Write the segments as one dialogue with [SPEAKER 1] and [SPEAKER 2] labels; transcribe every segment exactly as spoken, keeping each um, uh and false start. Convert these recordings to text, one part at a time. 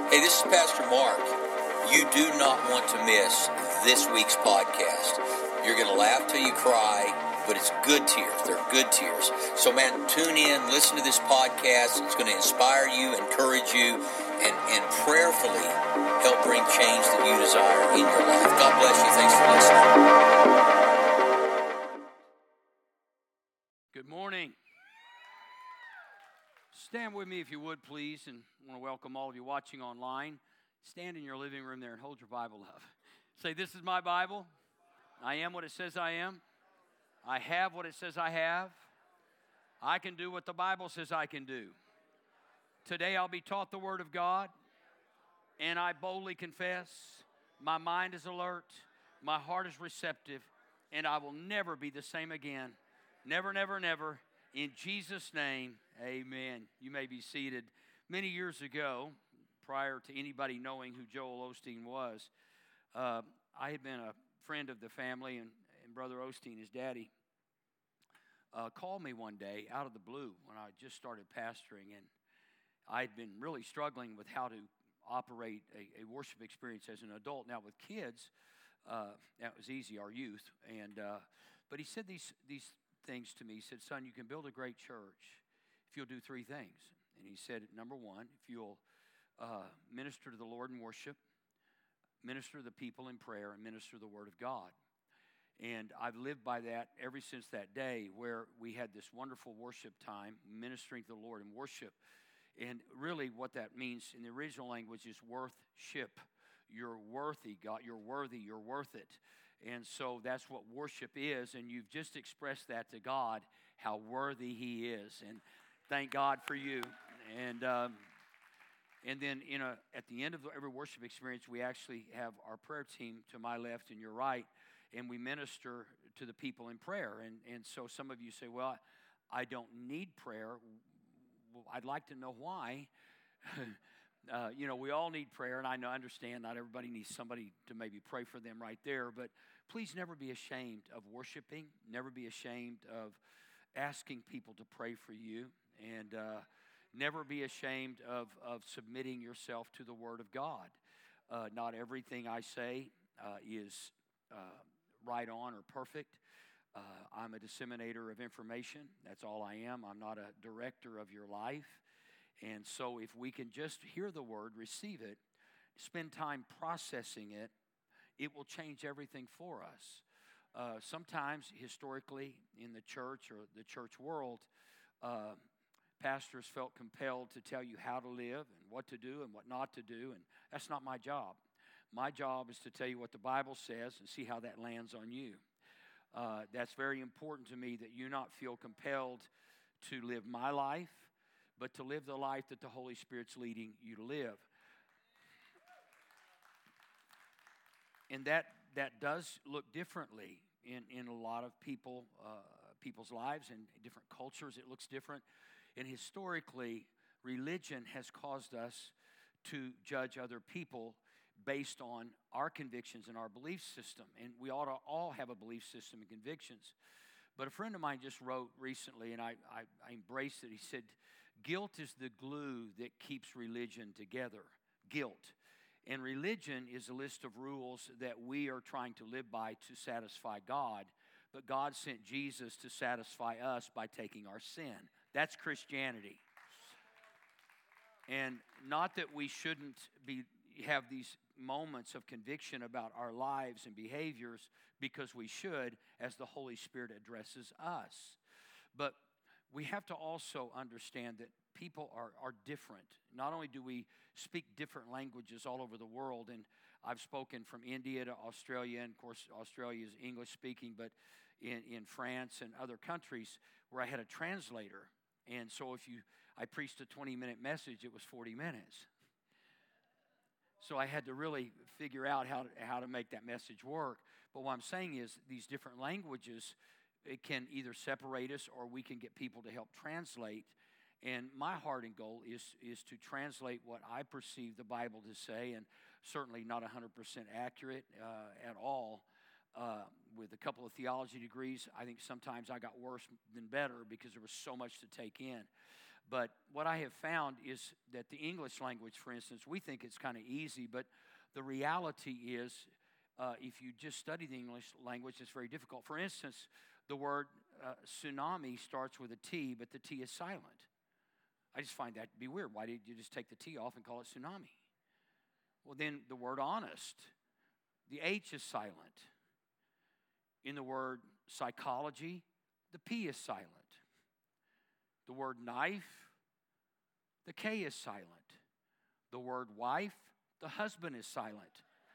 [SPEAKER 1] Hey, this is Pastor Mark. You do not want to miss this week's podcast. You're going to laugh till you cry, but it's good tears. They're good tears. So, man, tune in, listen to this podcast. It's going to inspire you, encourage you, and, and prayerfully help bring change that you desire in your life. God bless you. Thanks for listening.
[SPEAKER 2] Good morning. Stand with me if you would, please, and I want to welcome all of you watching online. Stand in your living room there and hold your Bible up. Say, this is my Bible. I am what it says I am. I have what it says I have. I can do what the Bible says I can do. Today I'll be taught the Word of God, and I boldly confess, my mind is alert, my heart is receptive, and I will never be the same again. Never, never, never. In Jesus' name, amen. You may be seated. Many years ago, prior to anybody knowing who Joel Osteen was, uh, I had been a friend of the family, and, and Brother Osteen, his daddy, uh, called me one day out of the blue when I just started pastoring, and I'd been really struggling with how to operate a, a worship experience as an adult. Now, with kids, uh, that was easy, our youth, and uh, but he said these these things to me. He said, son, you can build a great church if you'll do three things. And he said, number one, if you'll uh, minister to the Lord in worship, minister to the people in prayer, and minister the Word of God. And I've lived by that ever since that day, where we had this wonderful worship time, ministering to the Lord in worship. And really what that means in the original language is worth-ship. You're worthy, God. You're worthy. You're worth it. And so that's what worship is, and you've just expressed that to God, how worthy He is. And thank God for you. And um, and then, you know, at the end of every worship experience, we actually have our prayer team to my left and your right, and we minister to the people in prayer. And, and so some of you say, well, I don't need prayer. Well, I'd like to know why. Uh, you know, we all need prayer, and I know, understand not everybody needs somebody to maybe pray for them right there, but please never be ashamed of worshiping. Never be ashamed of asking people to pray for you, and uh, never be ashamed of, of submitting yourself to the Word of God. Uh, not everything I say uh, is uh, right on or perfect. Uh, I'm a disseminator of information. That's all I am. I'm not a director of your life. And so if we can just hear the Word, receive it, spend time processing it, it will change everything for us. Uh, sometimes, historically, in the church or the church world, uh, pastors felt compelled to tell you how to live and what to do and what not to do, and that's not my job. My job is to tell you what the Bible says and see how that lands on you. Uh, that's very important to me, that you not feel compelled to live my life, but to live the life that the Holy Spirit's leading you to live. And that that does look differently in, in a lot of people uh, people's lives, and different cultures. It looks different. And historically, religion has caused us to judge other people based on our convictions and our belief system. And we ought to all have a belief system and convictions. But a friend of mine just wrote recently, and I, I, I embraced it. He said, guilt is the glue that keeps religion together. Guilt. And religion is a list of rules that we are trying to live by to satisfy God. But God sent Jesus to satisfy us by taking our sin. That's Christianity. And not that we shouldn't be have these moments of conviction about our lives and behaviors, because we should, as the Holy Spirit addresses us. But we have to also understand that people are, are different. Not only do we speak different languages all over the world, and I've spoken from India to Australia, and of course Australia is English speaking, but in, in France and other countries where I had a translator. And so if you, I preached a twenty minute message, it was forty minutes. So I had to really figure out how to, how to make that message work. But what I'm saying is these different languages, it can either separate us or we can get people to help translate. And my heart and goal is, is to translate what I perceive the Bible to say, and certainly not one hundred percent accurate uh, at all. Uh, with a couple of theology degrees, I think sometimes I got worse than better because there was so much to take in. But what I have found is that the English language, for instance, we think it's kind of easy, but the reality is uh, if you just study the English language, it's very difficult. For instance, the word uh, tsunami starts with a T, but the T is silent. I just find that to be weird. Why did you just take the T off and call it tsunami? Well, then the word honest, the H is silent. In the word psychology, the P is silent. The word knife, the K is silent. The word wife, the husband is silent.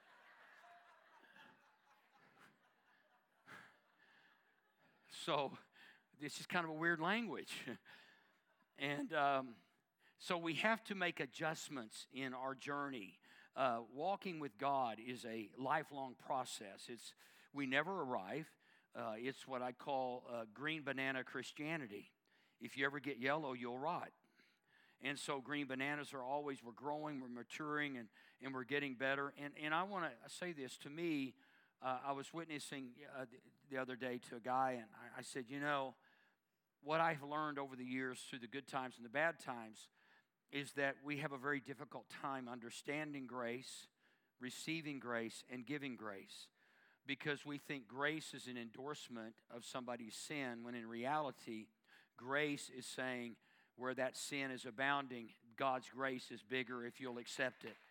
[SPEAKER 2] So this is kind of a weird language. And um, so we have to make adjustments in our journey. Uh, walking with God is a lifelong process. It's we never arrive. Uh, it's what I call uh, green banana Christianity. If you ever get yellow, you'll rot. And so green bananas are always, we're growing, we're maturing, and, and we're getting better. And, and I want to say this. To me, uh, I was witnessing uh, the other day to a guy, and I, I said, you know, what I've learned over the years through the good times and the bad times is that we have a very difficult time understanding grace, receiving grace, and giving grace, because we think grace is an endorsement of somebody's sin, when in reality, grace is saying where that sin is abounding, God's grace is bigger if you'll accept it.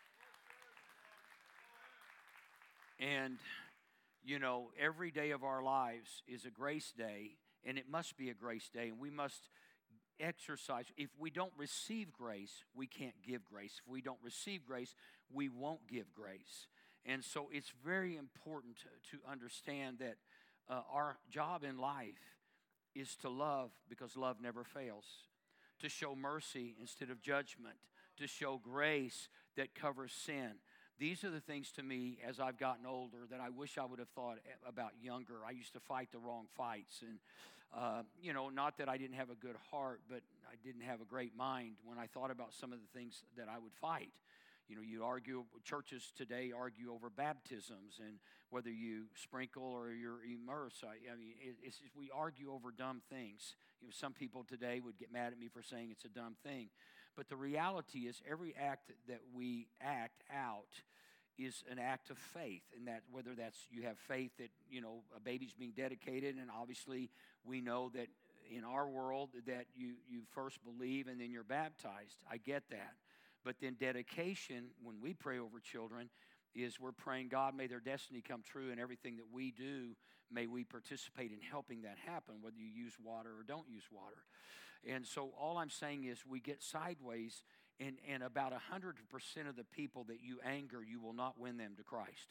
[SPEAKER 2] And, you know, every day of our lives is a grace day, and it must be a grace day, and we must exercise. If we don't receive grace, we can't give grace. If we don't receive grace, we won't give grace. And so it's very important to, to understand that uh, our job in life is to love, because love never fails, to show mercy instead of judgment, to show grace that covers sin. These are the things to me as I've gotten older that I wish I would have thought about younger. I used to fight the wrong fights. And, uh, you know, not that I didn't have a good heart, but I didn't have a great mind when I thought about some of the things that I would fight. You know, you argue, churches today argue over baptisms and whether you sprinkle or you're immersed. I, I mean, it, it's just, we argue over dumb things. You know, some people today would get mad at me for saying it's a dumb thing. But the reality is every act that we act out is an act of faith, and that whether that's you have faith that, you know, a baby's being dedicated, and obviously we know that in our world that you, you first believe and then you're baptized. I get that. But then dedication, when we pray over children, is we're praying, God, may their destiny come true, and everything that we do, may we participate in helping that happen, whether you use water or don't use water. And so all I'm saying is we get sideways, and, and about one hundred percent of the people that you anger, you will not win them to Christ.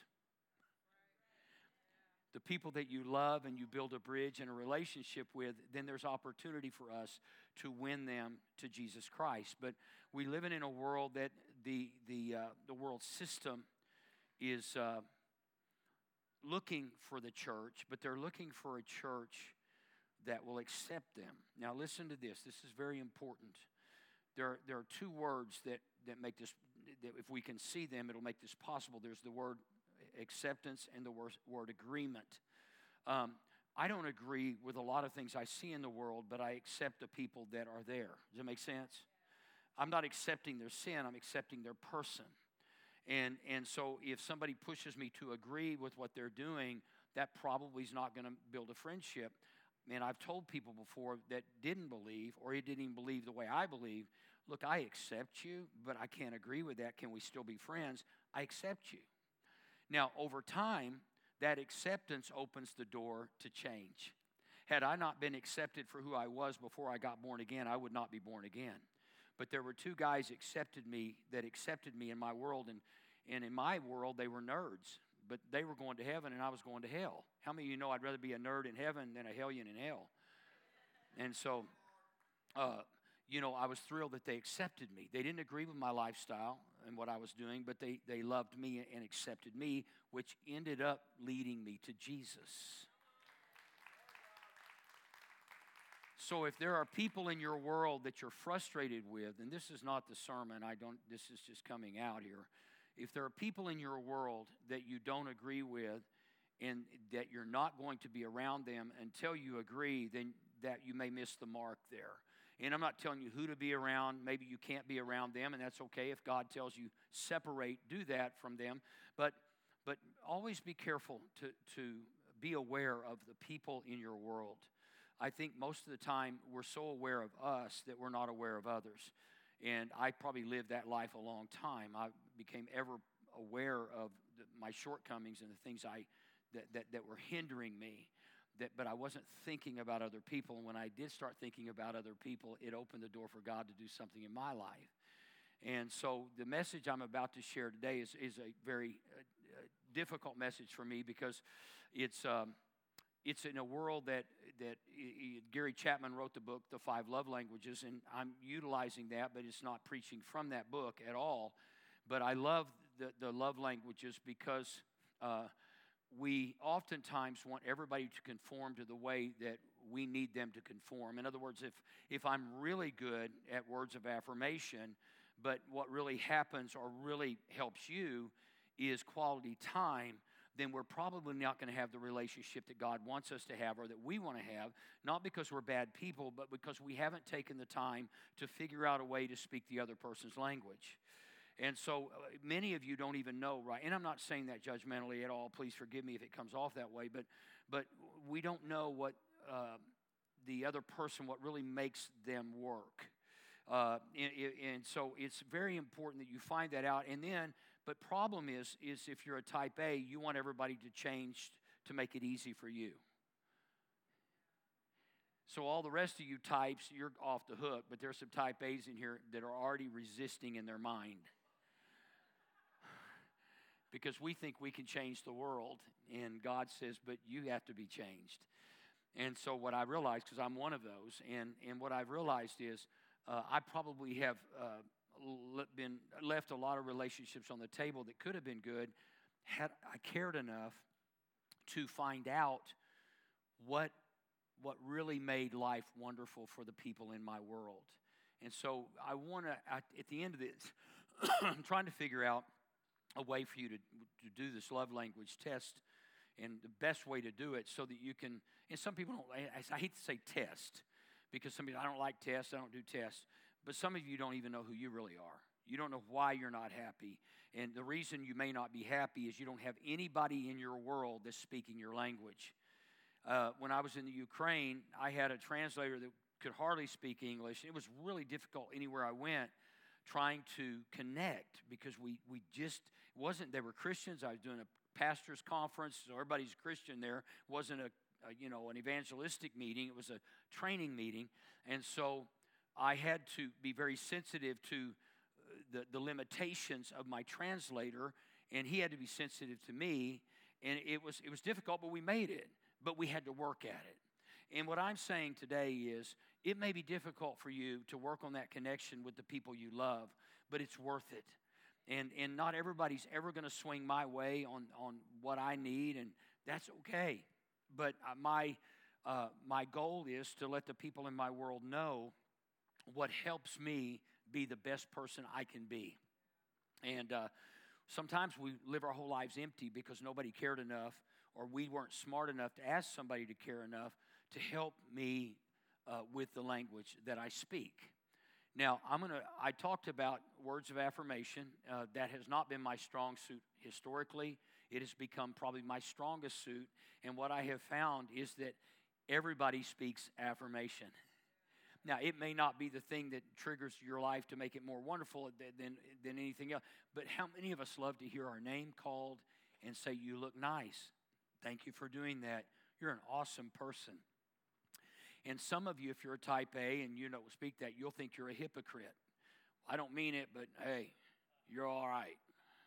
[SPEAKER 2] The people that you love and you build a bridge and a relationship with, then there's opportunity for us to win them to Jesus Christ. But we live in a world that the the uh, the world system is uh, looking for the church, but they're looking for a church that will accept them. Now listen to this. This is very important. There are, there are two words that, that make this, that if we can see them, it'll make this possible. There's the word acceptance and the word, word agreement. Um, I don't agree with a lot of things I see in the world, but I accept the people that are there. Does that make sense? I'm not accepting their sin, I'm accepting their person. And, and so if somebody pushes me to agree with what they're doing, that probably is not going to build a friendship. And I've told people before that didn't believe, or he didn't even believe the way I believe, look, I accept you, but I can't agree with that. Can we still be friends? I accept you. Now, over time, that acceptance opens the door to change. Had I not been accepted for who I was before I got born again, I would not be born again. But there were two guys accepted me that accepted me in my world, and, and in my world, they were nerds. But they were going to heaven, and I was going to hell. How many of you know I'd rather be a nerd in heaven than a hellion in hell? And so, uh, you know, I was thrilled that they accepted me. They didn't agree with my lifestyle and what I was doing, but they, they loved me and accepted me, which ended up leading me to Jesus. So if there are people in your world that you're frustrated with, and this is not the sermon, I don't, this is just coming out here. If there are people in your world that you don't agree with and that you're not going to be around them until you agree, then that you may miss the mark there. And I'm not telling you who to be around. Maybe you can't be around them, and that's okay. If God tells you separate, do that from them. But but always be careful to, to be aware of the people in your world. I think most of the time we're so aware of us that we're not aware of others. And I probably lived that life a long time. I became ever aware of the, my shortcomings and the things I that, that, that were hindering me. That, but I wasn't thinking about other people. And when I did start thinking about other people, it opened the door for God to do something in my life. And so the message I'm about to share today is, is a very uh, uh, difficult message for me because it's um, it's in a world that, that uh, Gary Chapman wrote the book, The Five Love Languages, and I'm utilizing that, but it's not preaching from that book at all. But I love the, the love languages because uh, we oftentimes want everybody to conform to the way that we need them to conform. In other words, if, if I'm really good at words of affirmation, but what really happens or really helps you is quality time, then we're probably not going to have the relationship that God wants us to have or that we want to have, not because we're bad people, but because we haven't taken the time to figure out a way to speak the other person's language. And so uh, many of you don't even know, right? And I'm not saying that judgmentally at all. Please forgive me if it comes off that way. But but we don't know what uh, the other person, what really makes them work. Uh, and, and so it's very important that you find that out. And then, but problem is, is if you're a type A, you want everybody to change to make it easy for you. So all the rest of you types, you're off the hook. But there's some type A's in here that are already resisting in their mind. Because we think we can change the world, and God says, but you have to be changed. And so what I realized, because I'm one of those, and, and what I've realized is uh, I probably have uh, been left a lot of relationships on the table that could have been good had I cared enough to find out what, what really made life wonderful for the people in my world. And so I want to, at the end of this, I'm trying to figure out a way for you to, to do this love language test, and the best way to do it so that you can, and some people don't, I, I hate to say test, because some people, I don't like tests, I don't do tests, but some of you don't even know who you really are. You don't know why you're not happy, and the reason you may not be happy is you don't have anybody in your world that's speaking your language. Uh, when I was in the Ukraine, I had a translator that could hardly speak English. It was really difficult anywhere I went trying to connect because we, we just wasn't, they were Christians. I was doing a pastor's conference, so everybody's Christian there. It wasn't a, a, you know, an evangelistic meeting. It was a training meeting. And so I had to be very sensitive to the, the limitations of my translator, and he had to be sensitive to me. And it was, it was difficult, but we made it. But we had to work at it. And what I'm saying today is it may be difficult for you to work on that connection with the people you love, but it's worth it. And and not everybody's ever going to swing my way on, on what I need, and that's okay. But my uh, my goal is to let the people in my world know what helps me be the best person I can be. And uh, sometimes we live our whole lives empty because nobody cared enough, or we weren't smart enough to ask somebody to care enough to help me uh, with the language that I speak. Now, I'm gonna. I talked about words of affirmation. Uh, that has not been my strong suit historically. It has become probably my strongest suit. And what I have found is that everybody speaks affirmation. Now, it may not be the thing that triggers your life to make it more wonderful than, than anything else. But how many of us love to hear our name called and say, "You look nice. Thank you for doing that. You're an awesome person." And some of you, if you're a type A and you don't speak that, you'll think you're a hypocrite. I don't mean it, but hey, you're all right.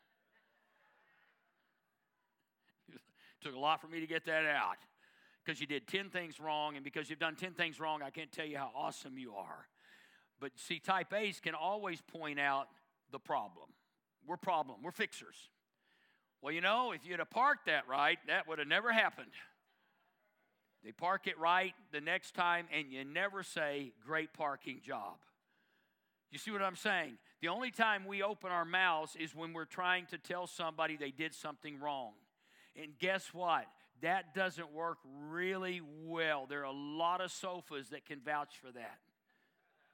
[SPEAKER 2] It took a lot for me to get that out because you did ten things wrong, and because you've done ten things wrong, I can't tell you how awesome you are. But see, type A's can always point out the problem. We're problem. We're fixers. Well, you know, if you'd have parked that right, that would have never happened. They park it right the next time, and you never say, "Great parking job." You see what I'm saying? The only time we open our mouths is when we're trying to tell somebody they did something wrong. And guess what? That doesn't work really well. There are a lot of sofas that can vouch for that.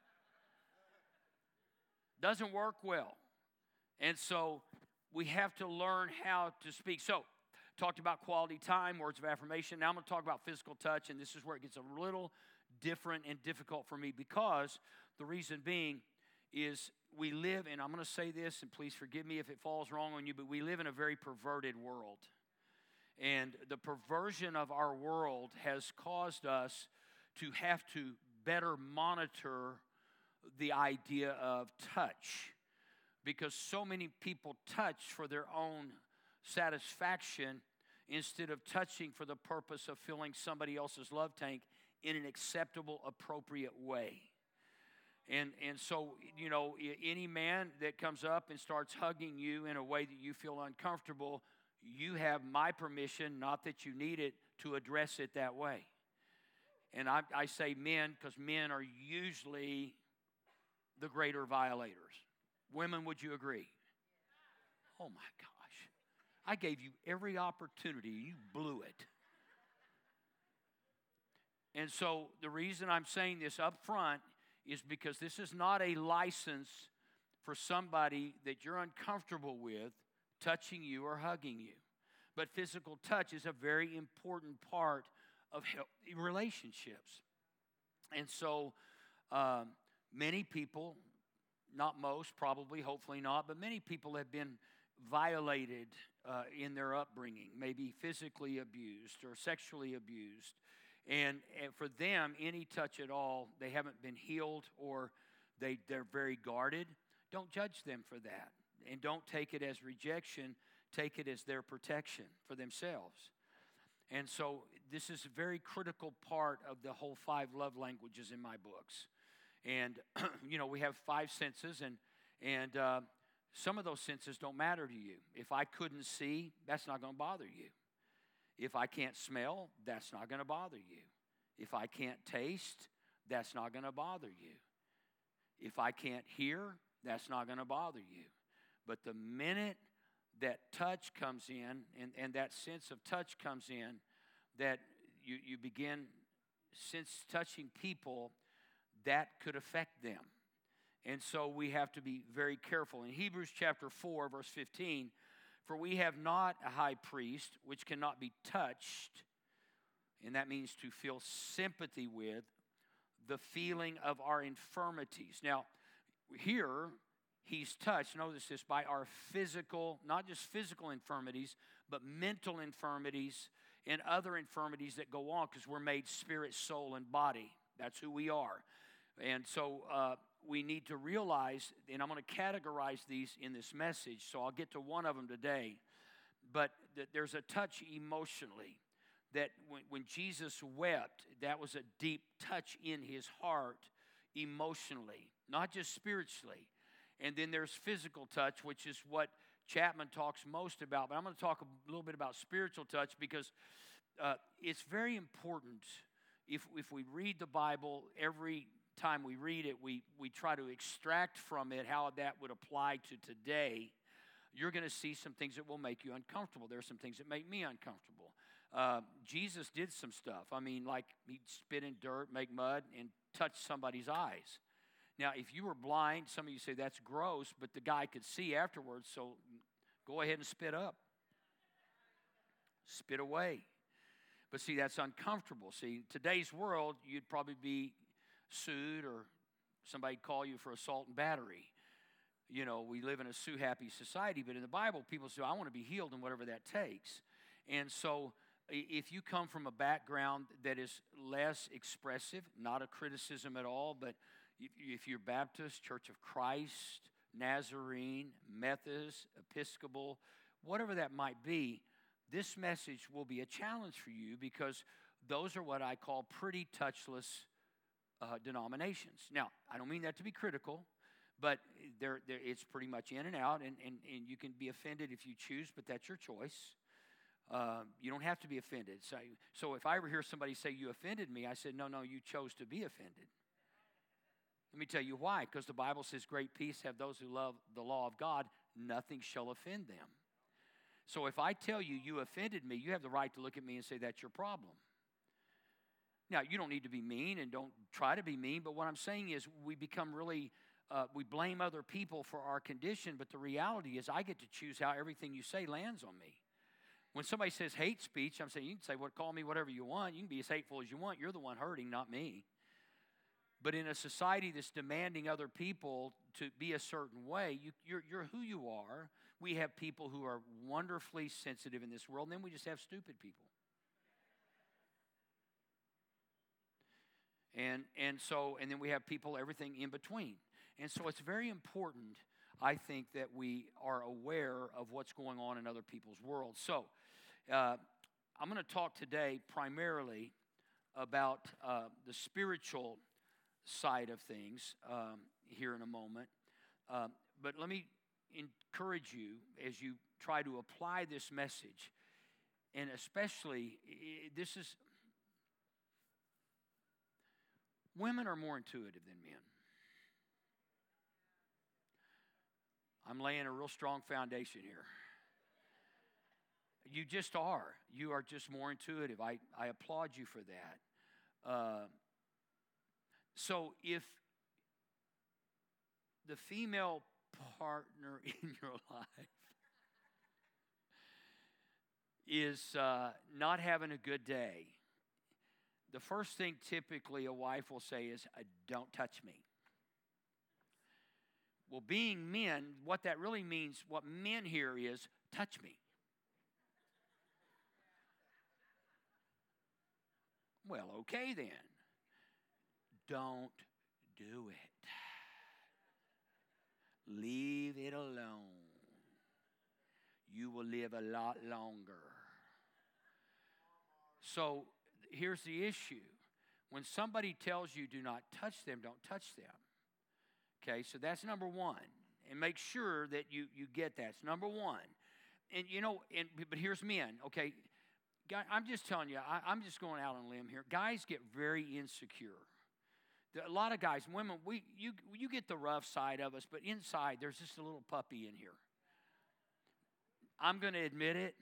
[SPEAKER 2] Doesn't work well. And so we have to learn how to speak. So, talked about quality time, words of affirmation. Now I'm going to talk about physical touch, and this is where it gets a little different and difficult for me, because the reason being is we live, and I'm going to say this, and please forgive me if it falls wrong on you, but we live in a very perverted world. And the perversion of our world has caused us to have to better monitor the idea of touch, because so many people touch for their own satisfaction instead of touching for the purpose of filling somebody else's love tank in an acceptable, appropriate way. And and so, you know, any man that comes up and starts hugging you in a way that you feel uncomfortable, you have my permission, not that you need it, to address it that way. And I, I say men because men are usually the greater violators. Women, would you agree? Oh, my gosh. I gave you every opportunity. You blew it. And so the reason I'm saying this up front is because this is not a license for somebody that you're uncomfortable with touching you or hugging you. But physical touch is a very important part of healthy relationships. And so um, many people, not most, probably, hopefully not, but many people have been violated uh, in their upbringing, maybe physically abused or sexually abused. And, and for them, any touch at all, they haven't been healed or they, they're very guarded. Don't judge them for that. And don't take it as rejection. Take it as their protection for themselves. And so this is a very critical part of the whole five love languages in my books. And, you know, we have five senses, and, and uh, some of those senses don't matter to you. If I couldn't see, that's not going to bother you. If I can't smell, that's not going to bother you. If I can't taste, that's not going to bother you. If I can't hear, that's not going to bother you. But the minute that touch comes in, and, and that sense of touch comes in, that you, you begin, since touching people, that could affect them. And so we have to be very careful. In Hebrews chapter four, verse fifteen, for we have not a high priest which cannot be touched, and that means to feel sympathy with, the feeling of our infirmities. Now, here, he's touched, notice this, by our physical, not just physical infirmities, but mental infirmities and other infirmities that go on, because we're made spirit, soul, and body. That's who we are. And so uh, we need to realize, and I'm going to categorize these in this message, so I'll get to one of them today, but that there's a touch emotionally, that when, when Jesus wept, that was a deep touch in his heart emotionally, not just spiritually. And then there's physical touch, which is what Chapman talks most about. But I'm going to talk a little bit about spiritual touch, because uh, it's very important. If, if we read the Bible, every time we read it, we, we try to extract from it how that would apply to today. You're going to see some things that will make you uncomfortable. There are some things that make me uncomfortable. Uh, Jesus did some stuff. I mean, like he'd spit in dirt, make mud, and touch somebody's eyes. Now, if you were blind, some of you say that's gross, but the guy could see afterwards, so go ahead and spit up. Spit away. But see, that's uncomfortable. See, today's world, you'd probably be sued or somebody'd call you for assault and battery. You know, we live in a sue-happy society, but in the Bible, people say, I want to be healed in whatever that takes. And so if you come from a background that is less expressive, not a criticism at all, but if you're Baptist, Church of Christ, Nazarene, Methodist, Episcopal, whatever that might be, this message will be a challenge for you, because those are what I call pretty touchless uh, denominations. Now, I don't mean that to be critical, but they're, they're, it's pretty much in and out, and, and, and you can be offended if you choose, but that's your choice. Uh, you don't have to be offended. So, so if I ever hear somebody say, you offended me, I said, no, no, you chose to be offended. Let me tell you why. Because the Bible says, great peace have those who love the law of God. Nothing shall offend them. So if I tell you, you offended me, you have the right to look at me and say, that's your problem. Now, you don't need to be mean, and don't try to be mean. But what I'm saying is we become really uh, we blame other people for our condition, but the reality is I get to choose how everything you say lands on me. When somebody says hate speech, I'm saying you can say, well, call me whatever you want. You can be as hateful as you want. You're the one hurting, not me. But in a society that's demanding other people to be a certain way, you, you're, you're who you are. We have people who are wonderfully sensitive in this world, and then we just have stupid people. And and so, and then we have people, everything in between. And so it's very important, I think, that we are aware of what's going on in other people's worlds. So uh, I'm going to talk today primarily about uh, the spiritual side of things um, here in a moment. Um, but let me encourage you as you try to apply this message, and especially, this is, women are more intuitive than men. I'm laying a real strong foundation here. You just are. You are just more intuitive. I, I applaud you for that. Uh, so if the female partner in your life is uh, not having a good day, the first thing typically a wife will say is, uh, don't touch me. Well, being men, what that really means, what men hear is, touch me. Well, okay then. Don't do it. Leave it alone. You will live a lot longer. So here's the issue. When somebody tells you do not touch them, don't touch them. Okay, so that's number one. And make sure that you, you get that. It's number one. And you know, and, but here's men, okay? Guy, I'm just telling you, I, I'm just going out on a limb here. Guys get very insecure. A lot of guys, women, we you you get the rough side of us, but inside there's just a little puppy in here. I'm going to admit it.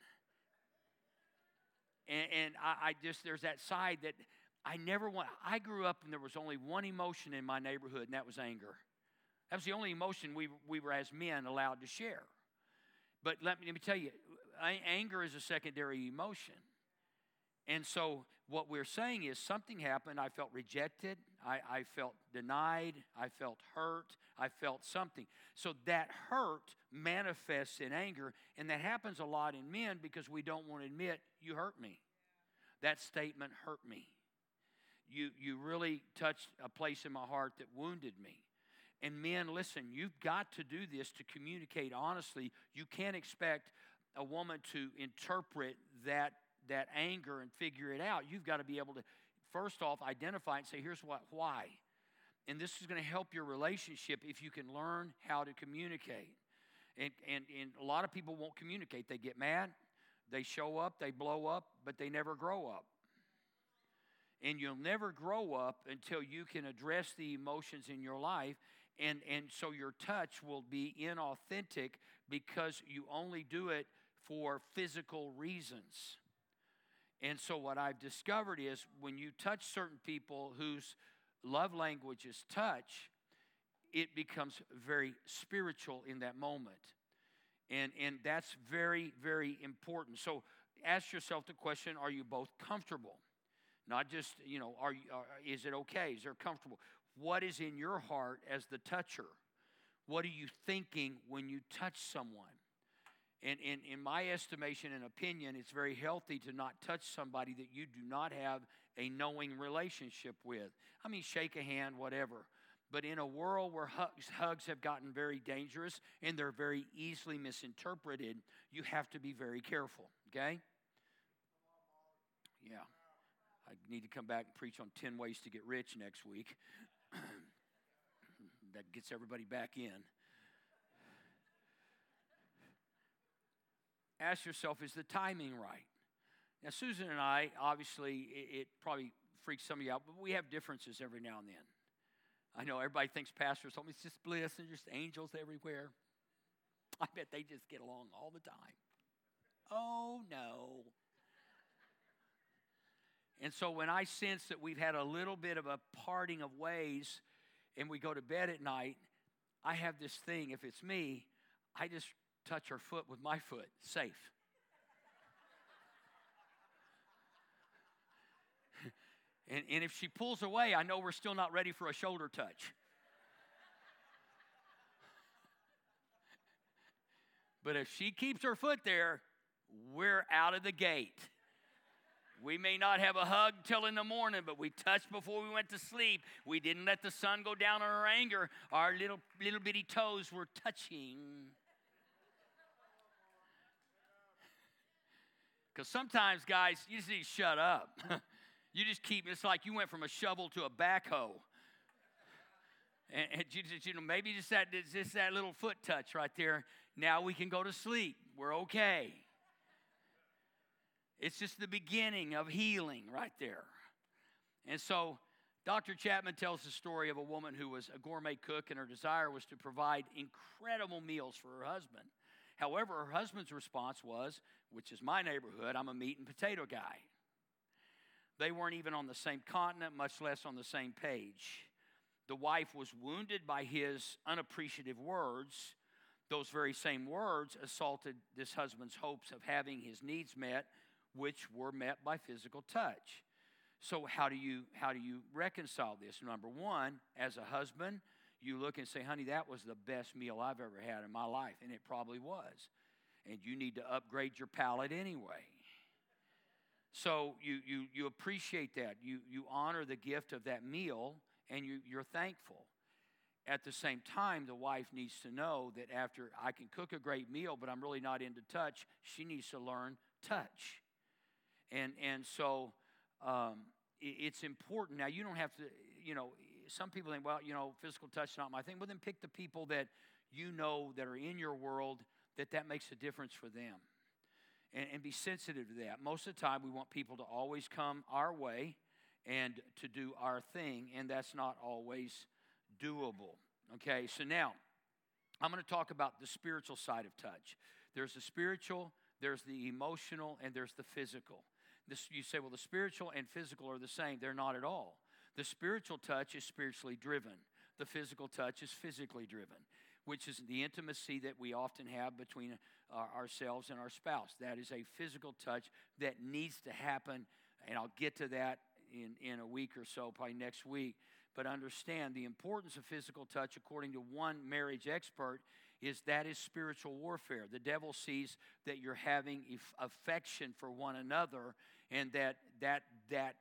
[SPEAKER 2] And, and I, I just, there's that side that I never want. I grew up and there was only one emotion in my neighborhood, and that was anger. That was the only emotion we, we were as men allowed to share. But let me, let me tell you, anger is a secondary emotion. And so what we're saying is something happened. I felt rejected. I, I felt denied. I felt hurt. I felt something. So that hurt manifests in anger, and that happens a lot in men because we don't want to admit, you hurt me. That statement hurt me. You, you really touched a place in my heart that wounded me. And men, listen, you've got to do this to communicate honestly. You can't expect a woman to interpret that that anger and figure it out. You've got to be able to, first off, identify and say, here's what, why. And this is going to help your relationship if you can learn how to communicate. And, and, and a lot of people won't communicate. They get mad, they show up, they blow up, but they never grow up. And you'll never grow up until you can address the emotions in your life. And, and so your touch will be inauthentic because you only do it for physical reasons. And so what I've discovered is when you touch certain people whose love language is touch, it becomes very spiritual in that moment. And, and that's very, very important. So ask yourself the question, are you both comfortable? Not just, you know, are you, are, is it okay? Is it comfortable? What is in your heart as the toucher? What are you thinking when you touch someone? And in, in my estimation and opinion, it's very healthy to not touch somebody that you do not have a knowing relationship with. I mean, shake a hand, whatever. But in a world where hugs, hugs have gotten very dangerous and they're very easily misinterpreted, you have to be very careful, okay? Yeah. I need to come back and preach on ten ways to get rich next week. That gets everybody back in. Ask yourself, is the timing right? Now, Susan and I, obviously, it, it probably freaks some of you out, but we have differences every now and then. I know everybody thinks pastors told me it's just bliss and just angels everywhere. I bet they just get along all the time. Oh, no. And so when I sense that we've had a little bit of a parting of ways and we go to bed at night, I have this thing, if it's me, I just touch her foot with my foot, safe. and, and if she pulls away, I know we're still not ready for a shoulder touch. But if she keeps her foot there, we're out of the gate. We may not have a hug till in the morning, but we touched before we went to sleep. We didn't let the sun go down on our anger. Our little, little bitty toes were touching. Because sometimes, guys, you just need to shut up. You just keep, it's like you went from a shovel to a backhoe. And, and you, just, you know, maybe just that, just that little foot touch right there. Now we can go to sleep. We're okay. It's just the beginning of healing right there. And so Doctor Chapman tells the story of a woman who was a gourmet cook, and her desire was to provide incredible meals for her husband. However, her husband's response was, which is my neighborhood, I'm a meat and potato guy. They weren't even on the same continent, much less on the same page. The wife was wounded by his unappreciative words. Those very same words assaulted this husband's hopes of having his needs met, which were met by physical touch. So how do you how do you reconcile this? Number one, as a husband, you look and say, honey, that was the best meal I've ever had in my life, and it probably was. And you need to upgrade your palate anyway. So you you you appreciate that. You you honor the gift of that meal, and you, you're thankful. At the same time, the wife needs to know that after I can cook a great meal, but I'm really not into touch, she needs to learn touch. And and so um, it, it's important. Now, you don't have to, you know, some people think, well, you know, physical touch is not my thing. Well, then pick the people that you know that are in your world that that makes a difference for them. And, and be sensitive to that. Most of the time, we want people to always come our way and to do our thing, and that's not always doable. Okay, so now I'm going to talk about the spiritual side of touch. There's the spiritual, there's the emotional, and there's the physical. This, you say, well, the spiritual and physical are the same. They're not at all. The spiritual touch is spiritually driven. The physical touch is physically driven, which is the intimacy that we often have between uh, ourselves and our spouse. That is a physical touch that needs to happen, and I'll get to that in, in a week or so, probably next week. But understand the importance of physical touch, according to one marriage expert, is that is spiritual warfare. The devil sees that you're having affection for one another, and that that that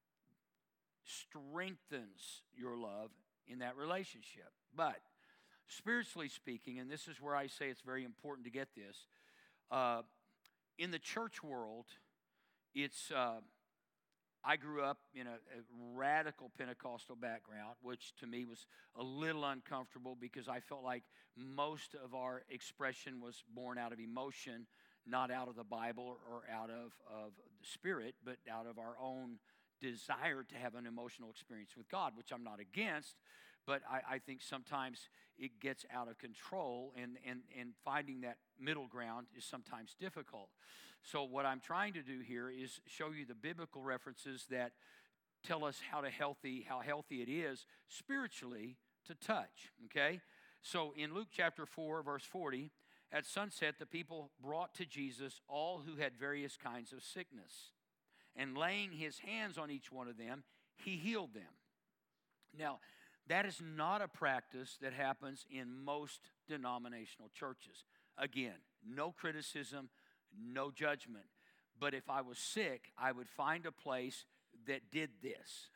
[SPEAKER 2] strengthens your love in that relationship. But spiritually speaking, and this is where I say it's very important to get this, uh, in the church world, it's... Uh, I grew up in a, a radical Pentecostal background, which to me was a little uncomfortable because I felt like most of our expression was born out of emotion, not out of the Bible or out of, of the Spirit, but out of our own desire to have an emotional experience with God, which I'm not against, but I, I think sometimes it gets out of control, and, and, and finding that middle ground is sometimes difficult. So what I'm trying to do here is show you the biblical references that tell us how to healthy, how healthy it is spiritually to touch, okay? So in Luke chapter four, verse forty, at sunset, the people brought to Jesus all who had various kinds of sickness. And laying his hands on each one of them, he healed them. Now, that is not a practice that happens in most denominational churches. Again, no criticism, no judgment. But if I was sick, I would find a place that did this.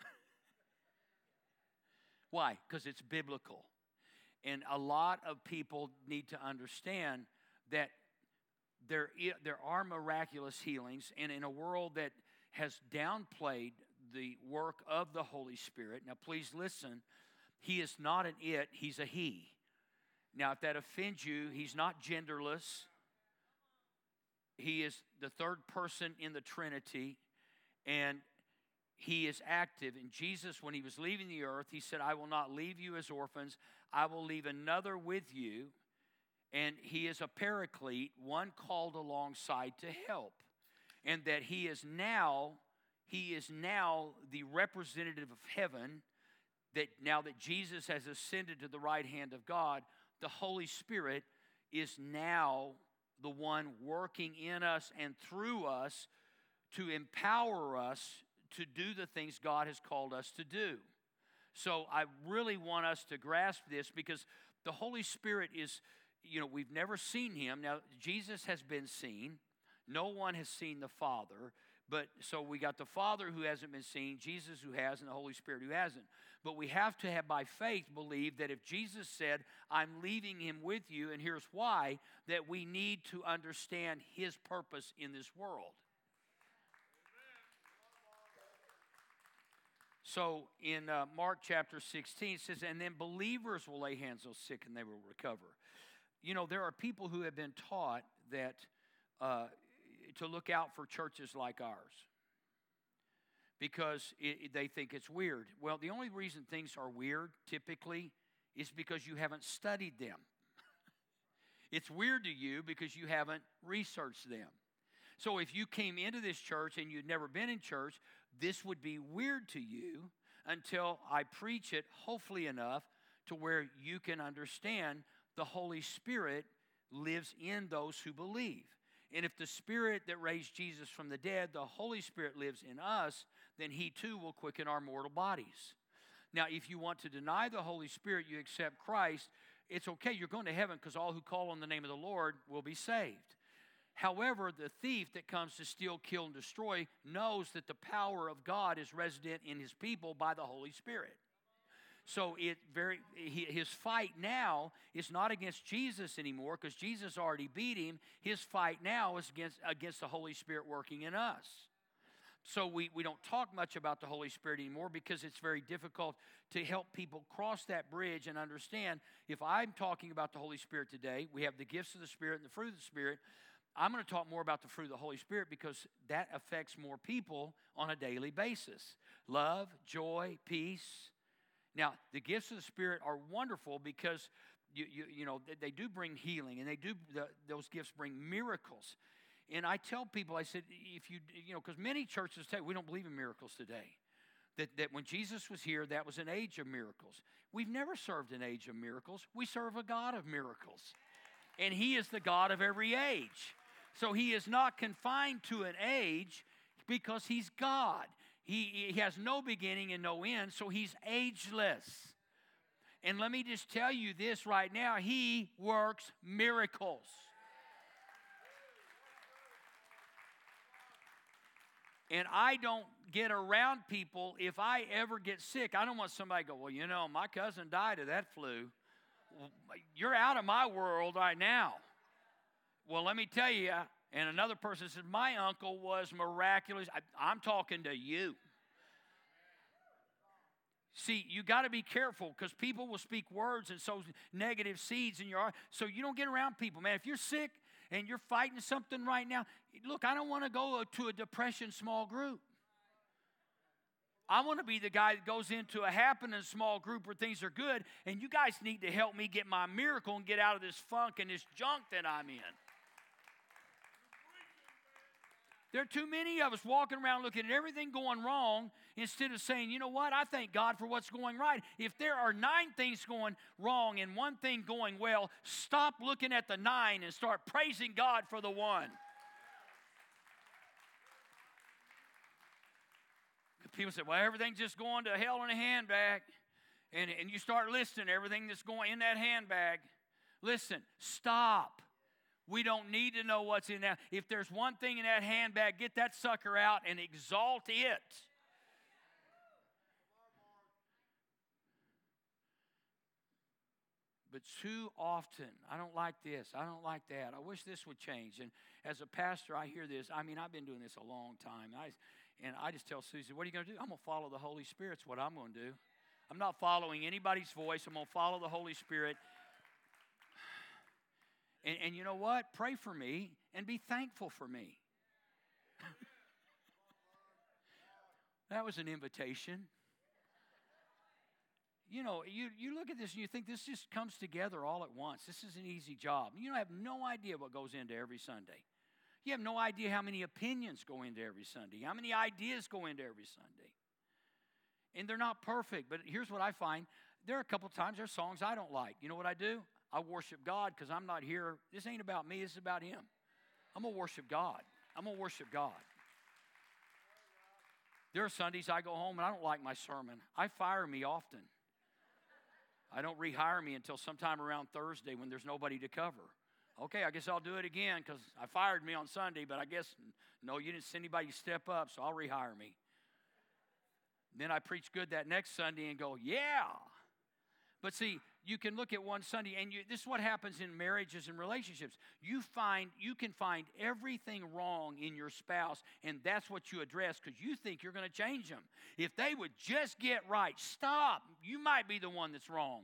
[SPEAKER 2] Why? Because it's biblical. And a lot of people need to understand that there, there are miraculous healings. And in a world that has downplayed the work of the Holy Spirit, now please listen, he is not an it, he's a he. Now, if that offends you, he's not genderless. He is the third person in the Trinity, and he is active. And Jesus, when he was leaving the earth, he said, I will not leave you as orphans. I will leave another with you. And he is a paraclete, one called alongside to help. And that he is now, he is now the representative of heaven, that now that Jesus has ascended to the right hand of God, the Holy Spirit is now the one working in us and through us to empower us to do the things God has called us to do. So I really want us to grasp this, because the Holy Spirit is, you know, we've never seen him. Now, Jesus has been seen. No one has seen the Father. But so we got the Father who hasn't been seen, Jesus who has, and the Holy Spirit who hasn't. But we have to have, by faith, believe that if Jesus said, I'm leaving him with you, and here's why, that we need to understand his purpose in this world. So in uh, Mark chapter sixteen, it says, and then believers will lay hands on sick and they will recover. You know, there are people who have been taught that uh, to look out for churches like ours because it, it, they think it's weird. Well, the only reason things are weird typically is because you haven't studied them. It's weird to you because you haven't researched them. So if you came into this church and you'd never been in church, this would be weird to you until I preach it, hopefully enough, to where you can understand the Holy Spirit lives in those who believe. And if the Spirit that raised Jesus from the dead, the Holy Spirit lives in us, then he too will quicken our mortal bodies. Now, if you want to deny the Holy Spirit, you accept Christ, it's okay, you're going to heaven because all who call on the name of the Lord will be saved. However, the thief that comes to steal, kill, and destroy knows that the power of God is resident in his people by the Holy Spirit. So it very his fight now is not against Jesus anymore because Jesus already beat him. His fight now is against, against the Holy Spirit working in us. So we, we don't talk much about the Holy Spirit anymore because it's very difficult to help people cross that bridge and understand if I'm talking about the Holy Spirit today, we have the gifts of the Spirit and the fruit of the Spirit. I'm going to talk more about the fruit of the Holy Spirit because that affects more people on a daily basis. Love, joy, peace. Now, the gifts of the Spirit are wonderful because, you you, you know, they, they do bring healing, and they do the, those gifts bring miracles. And I tell people, I said, if you, you know, because many churches say, we don't believe in miracles today. That, that when Jesus was here, that was an age of miracles. We've never served an age of miracles. We serve a God of miracles. And he is the God of every age. So he is not confined to an age because he's God. He, he has no beginning and no end, so he's ageless. And let me just tell you this right now, he works miracles. And I don't get around people, if I ever get sick, I don't want somebody to go, well, you know, my cousin died of that flu. Well, you're out of my world right now. Well, let me tell you, and another person said, my uncle was miraculous. I, I'm talking to you. See, you got to be careful because people will speak words and sow negative seeds in your heart. So you don't get around people, man. If you're sick and you're fighting something right now, look, I don't want to go to a depression small group. I want to be the guy that goes into a happening small group where things are good, and you guys need to help me get my miracle and get out of this funk and this junk that I'm in. There are too many of us walking around looking at everything going wrong instead of saying, you know what, I thank God for what's going right. If there are nine things going wrong and one thing going well, stop looking at the nine and start praising God for the one. People say, well, everything's just going to hell in a handbag. And, and you start listing everything that's going in that handbag. Listen, stop. We don't need to know what's in that. If there's one thing in that handbag, get that sucker out and exalt it. But too often, I don't like this, I don't like that, I wish this would change. And as a pastor, I hear this. I mean, I've been doing this a long time. I, and I just tell Susie, what are you going to do? I'm going to follow the Holy Spirit. That's what I'm going to do. I'm not following anybody's voice. I'm going to follow the Holy Spirit. And, and you know what? Pray for me and be thankful for me. That was an invitation. You know, you, you look at this and you think this just comes together all at once. This is an easy job. You have no idea what goes into every Sunday. You have no idea how many opinions go into every Sunday, how many ideas go into every Sunday. And they're not perfect, but here's what I find. There are a couple times there are songs I don't like. You know what I do? I worship God because I'm not here. This ain't about me. This is about Him. I'm going to worship God. I'm going to worship God. There are Sundays I go home and I don't like my sermon. I fire me often. I don't rehire me until sometime around Thursday when there's nobody to cover. Okay, I guess I'll do it again because I fired me on Sunday, but I guess, no, you didn't send anybody to step up, so I'll rehire me. Then I preach good that next Sunday and go, yeah. But see, you can look at one Sunday, and you, this is what happens in marriages and relationships. You find you can find everything wrong in your spouse, and that's what you address because you think you're going to change them. If they would just get right, stop. You might be the one that's wrong.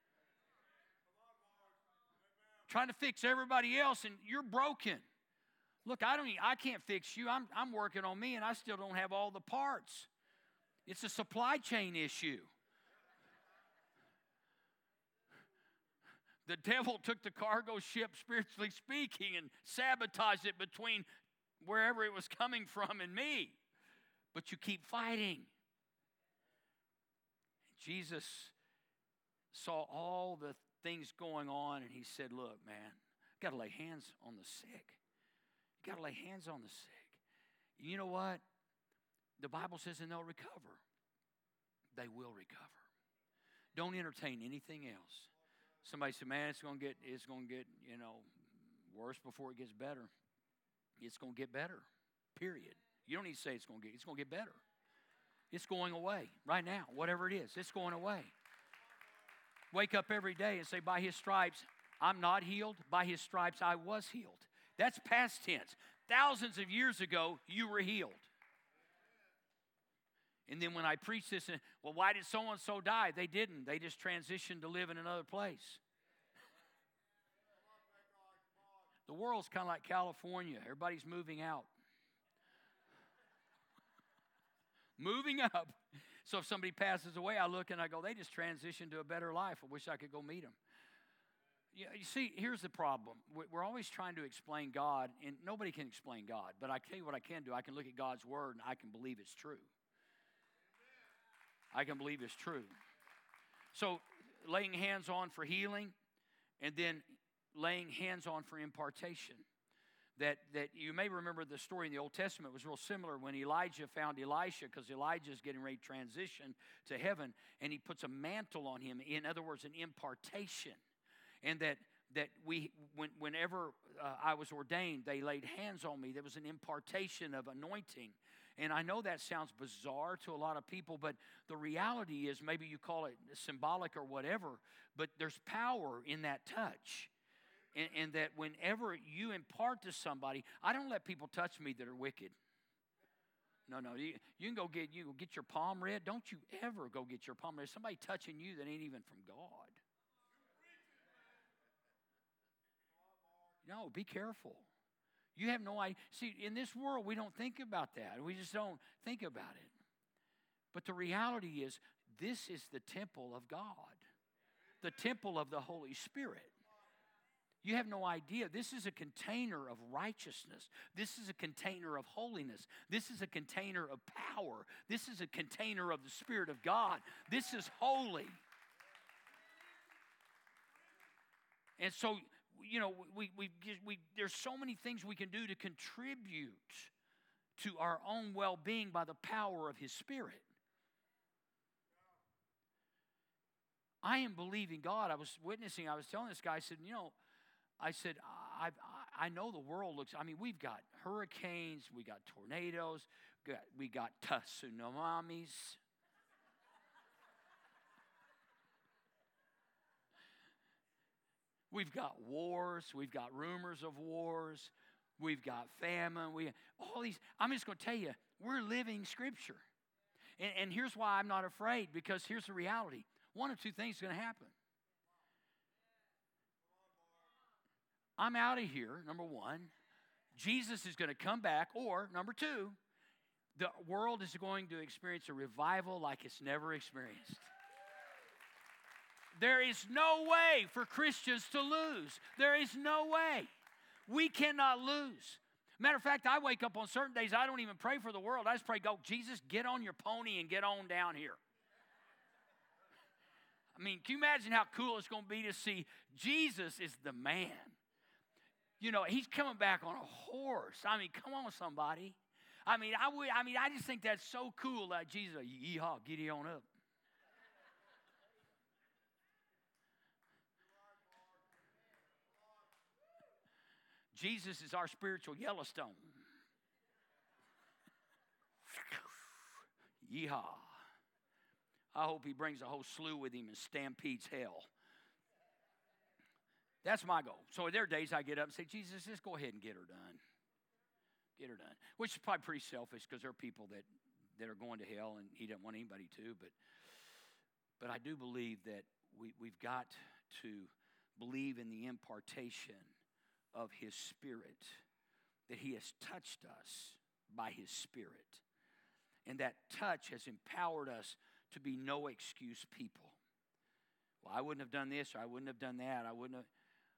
[SPEAKER 2] Trying to fix everybody else, and you're broken. Look, I don't. I can't fix you. I'm I'm working on me, and I still don't have all the parts. It's a supply chain issue. The devil took the cargo ship, spiritually speaking, and sabotaged it between wherever it was coming from and me. But you keep fighting. Jesus saw all the things going on, and he said, look, man, you got to lay hands on the sick. You got to lay hands on the sick. You know what? The Bible says, and they'll recover. They will recover. Don't entertain anything else. Somebody said, man, it's going to get, it's going to get, you know, worse before it gets better. It's going to get better, period. You don't need to say it's going to get, it's going to get better. It's going away right now, whatever it is. It's going away. Wake up every day and say, by His stripes, I'm not healed. By His stripes, I was healed. That's past tense. Thousands of years ago, you were healed. And then when I preach this, well, why did so-and-so die? They didn't. They just transitioned to live in another place. The world's kind of like California. Everybody's moving out. Moving up. So if somebody passes away, I look and I go, they just transitioned to a better life. I wish I could go meet them. You, you see, here's the problem. We're always trying to explain God, and nobody can explain God. But I tell you what I can do. I can look at God's Word, and I can believe it's true. I can believe it's true. So laying hands on for healing, and then laying hands on for impartation. That, that you may remember the story in the Old Testament was real similar when Elijah found Elisha, because Elijah is getting ready to transition to heaven, and he puts a mantle on him. In other words, an impartation. And that that we, when, whenever uh, I was ordained, they laid hands on me. There was an impartation of anointing. And I know that sounds bizarre to a lot of people, but the reality is, maybe you call it symbolic or whatever, but there's power in that touch. And, and that whenever you impart to somebody, I don't let people touch me that are wicked. No, no, you, you can go get you get your palm read. Don't you ever go get your palm read. Somebody touching you that ain't even from God. No, be careful. You have no idea. See, in this world, we don't think about that. We just don't think about it. But the reality is, this is the temple of God, the temple of the Holy Spirit. You have no idea. This is a container of righteousness. This is a container of holiness. This is a container of power. This is a container of the Spirit of God. This is holy. And so, you know, we, we, we, there's so many things we can do to contribute to our own well-being by the power of His Spirit. I am believing God. I was witnessing, I was telling this guy, I said, you know, I said, I, I, I know the world looks, I mean, we've got hurricanes, we got tornadoes, we got, we got tsunamis. We've got wars. We've got rumors of wars. We've got famine. We all these. I'm just going to tell you, we're living Scripture. And, and here's why I'm not afraid, because here's the reality. One of two things is going to happen. I'm out of here, number one. Jesus is going to come back. Or, number two, the world is going to experience a revival like it's never experienced. There is no way for Christians to lose. There is no way. We cannot lose. Matter of fact, I wake up on certain days, I don't even pray for the world. I just pray, go, Jesus, get on your pony and get on down here. I mean, can you imagine how cool it's going to be to see Jesus is the man? You know, he's coming back on a horse. I mean, come on, somebody. I mean, I would. I mean, I just think that's so cool that Jesus, yeehaw, giddy on up. Jesus is our spiritual Yellowstone. Yeehaw. I hope he brings a whole slew with him and stampedes hell. That's my goal. So there are days I get up and say, Jesus, just go ahead and get her done. Get her done. Which is probably pretty selfish because there are people that, that are going to hell and he doesn't want anybody to. But but I do believe that we, we've got to believe in the impartation of his Spirit, that he has touched us by his Spirit. And that touch has empowered us to be no excuse people. Well, I wouldn't have done this or I wouldn't have done that. I wouldn't have.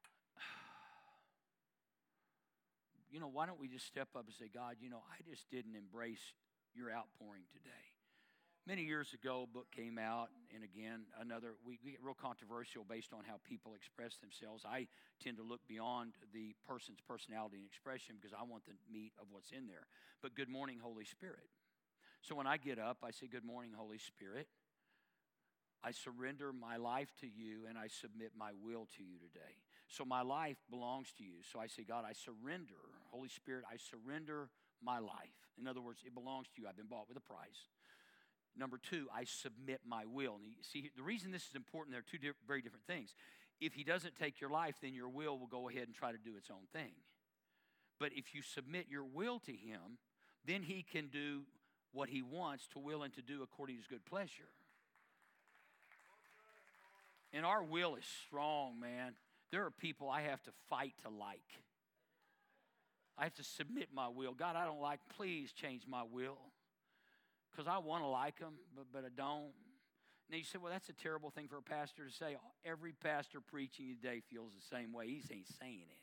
[SPEAKER 2] You know, why don't we just step up and say, God, you know, I just didn't embrace your outpouring today. Many years ago, a book came out, and again, another, we, we get real controversial based on how people express themselves. I tend to look beyond the person's personality and expression because I want the meat of what's in there. But good morning, Holy Spirit. So when I get up, I say, good morning, Holy Spirit. I surrender my life to you, and I submit my will to you today. So my life belongs to you. So I say, God, I surrender. Holy Spirit, I surrender my life. In other words, it belongs to you. I've been bought with a price. Number two, I submit my will. And you see, the reason this is important, there are two di- very different things. If he doesn't take your life, then your will will go ahead and try to do its own thing. But if you submit your will to him, then he can do what he wants to will and to do according to his good pleasure. And our will is strong, man. There are people I have to fight to like. I have to submit my will. God, I don't like, please change my will. Because I want to like them, but, but I don't. Now you say, well, that's a terrible thing for a pastor to say. Every pastor preaching today feels the same way. He ain't saying it.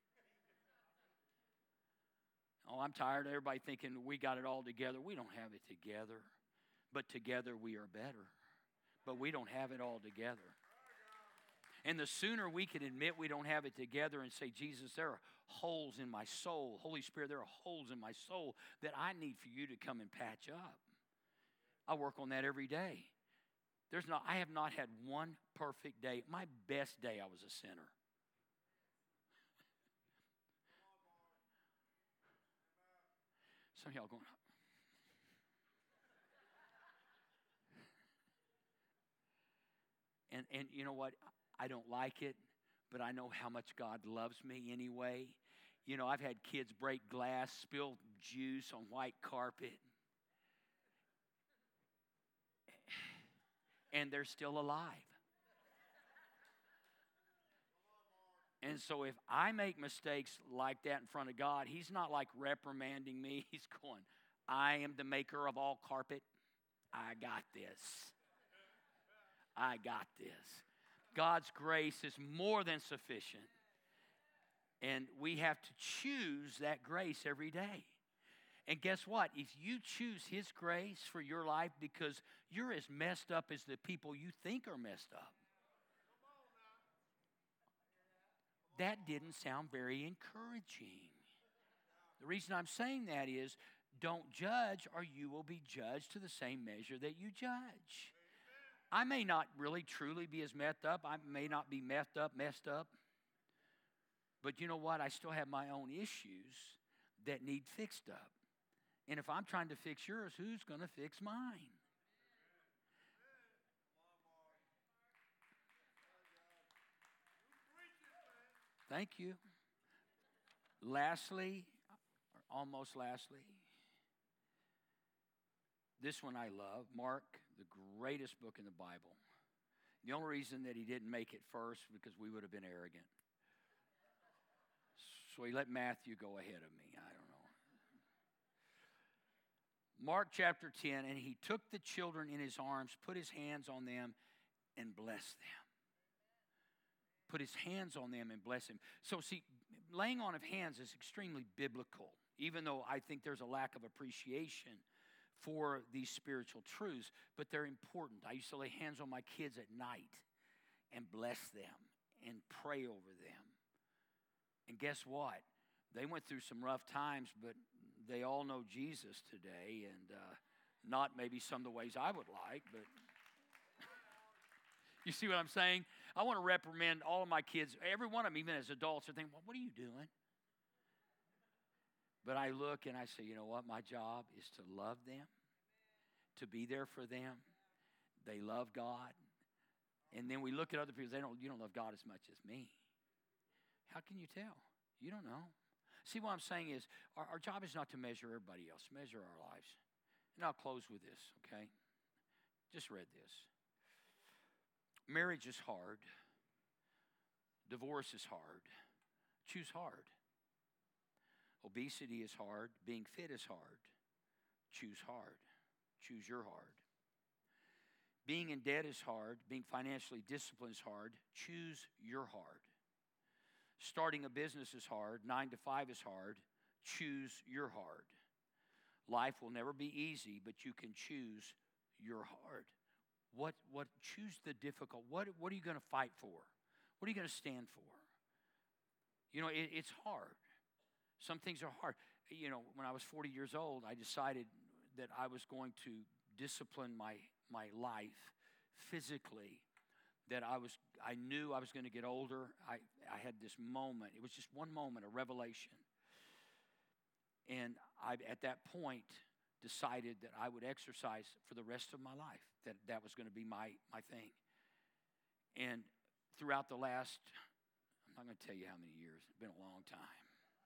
[SPEAKER 2] Oh, I'm tired of everybody thinking we got it all together. We don't have it together. But together we are better. But we don't have it all together. And the sooner we can admit we don't have it together and say, Jesus, there are holes in my soul. Holy Spirit, there are holes in my soul that I need for you to come and patch up. I work on that every day. There's not, I have not had one perfect day. My best day, I was a sinner. Some of y'all going, and and you know what? I don't like it, but I know how much God loves me anyway. You know, I've had kids break glass, spill juice on white carpet, and they're still alive. And so if I make mistakes like that in front of God, he's not like reprimanding me. He's going, I am the maker of all carpet. I got this. I got this. God's grace is more than sufficient. And we have to choose that grace every day. And guess what? If you choose his grace for your life because you're as messed up as the people you think are messed up, that didn't sound very encouraging. The reason I'm saying that is don't judge or you will be judged to the same measure that you judge. I may not really truly be as messed up. I may not be messed up, messed up. But you know what? I still have my own issues that need fixed up. And if I'm trying to fix yours, who's going to fix mine? Thank you. Lastly, or almost lastly, this one I love, Mark, the greatest book in the Bible. The only reason that he didn't make it first because we would have been arrogant. So he let Matthew go ahead of me. I don't know. Mark chapter ten, and he took the children in his arms, put his hands on them, and blessed them. Put his hands on them and bless them. So see, laying on of hands is extremely biblical, even though I think there's a lack of appreciation for these spiritual truths, but they're important. I used to lay hands on my kids at night and bless them and pray over them. And guess what? They went through some rough times, but they all know Jesus today, and uh, not maybe some of the ways I would like, but you see what I'm saying? I want to reprimand all of my kids, every one of them, even as adults, are thinking, well, what are you doing? But I look and I say, you know what? My job is to love them, to be there for them. They love God. And then we look at other people, they don't, you don't love God as much as me. How can you tell? You don't know. See, what I'm saying is, our, our job is not to measure everybody else, measure our lives. And I'll close with this, okay? Just read this. Marriage is hard. Divorce is hard. Choose hard. Obesity is hard. Being fit is hard. Choose hard. Choose your hard. Being in debt is hard. Being financially disciplined is hard. Choose your hard. Starting a business is hard. Nine to five is hard. Choose your hard. Life will never be easy, but you can choose your hard. What, what, choose the difficult. What, what are you going to fight for? What are you going to stand for? You know, it, it's hard. Some things are hard. You know, when I was forty years old, I decided that I was going to discipline my, my life physically, that I was, I knew I was going to get older. I, I had this moment. It was just one moment, a revelation. And I, at that point, decided that I would exercise for the rest of my life, that that was going to be my, my thing. And throughout the last, I'm not going to tell you how many years, it's been a long time.